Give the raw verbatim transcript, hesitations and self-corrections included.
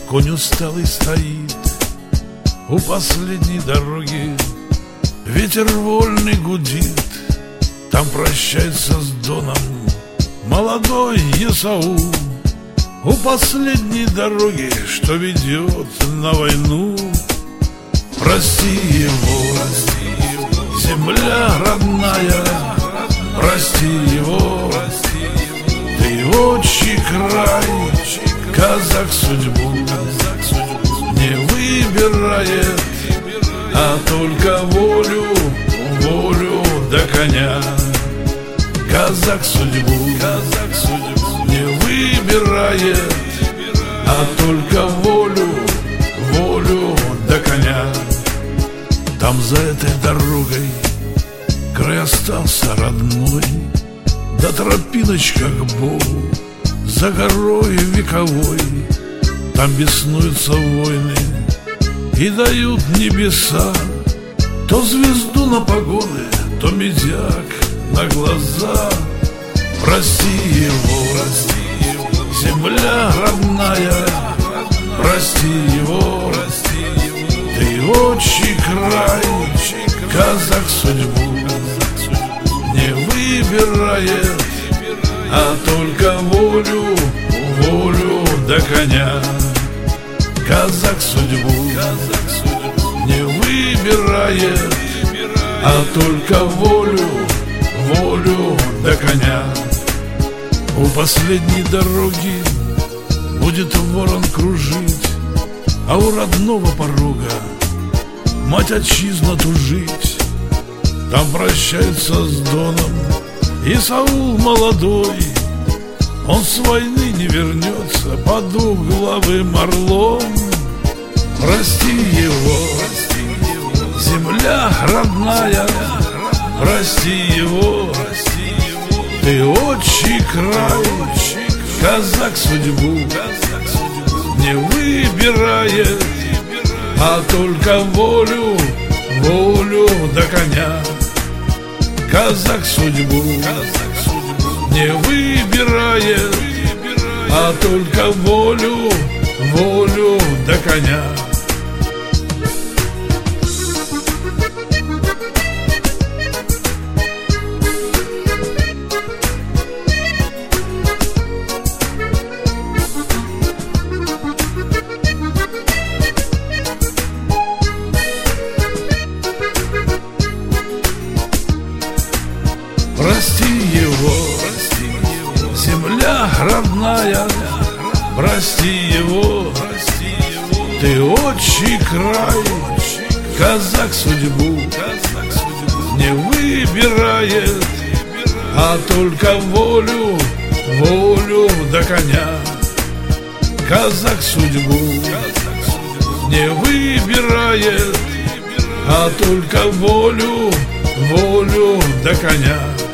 Конь усталый стоит у последней дороги, ветер вольный гудит, там прощается с Доном молодой Есаул. У последней дороги, что ведет на войну, прости его, земля родная, прости его, ты отчий край. Казак судьбу не выбирает, а только волю, волю до коня. Казак судьбу не выбирает, а только волю, волю до коня. Там за этой дорогой край остался родной, да тропиночка к Богу за горой вековой. Там беснуются войны и дают небеса то звезду на погоны, то медяк на глаза. Прости его, земля родная, прости его, ты отчий край. Казак судьбу не выбирает, а только волю, волю до коня. Казак судьбу не выбирает, а только волю, волю до коня. У последней дороги будет ворон кружить, а у родного порога мать отчизна тужить. Там прощается с Доном Есаул молодой, он с войны не вернется под угловым орлом. Прости его, земля родная, прости его, ты отчий край. Казак судьбу не выбирает, а только волю, волю до коня. Казак судьбу не выбирает, а только волю, волю до коня. Прости его, земля родная, прости его, ты отчий край. Казак судьбу не выбирает, а только волю, волю до коня. Казак судьбу не выбирает, а только волю, волю до коня.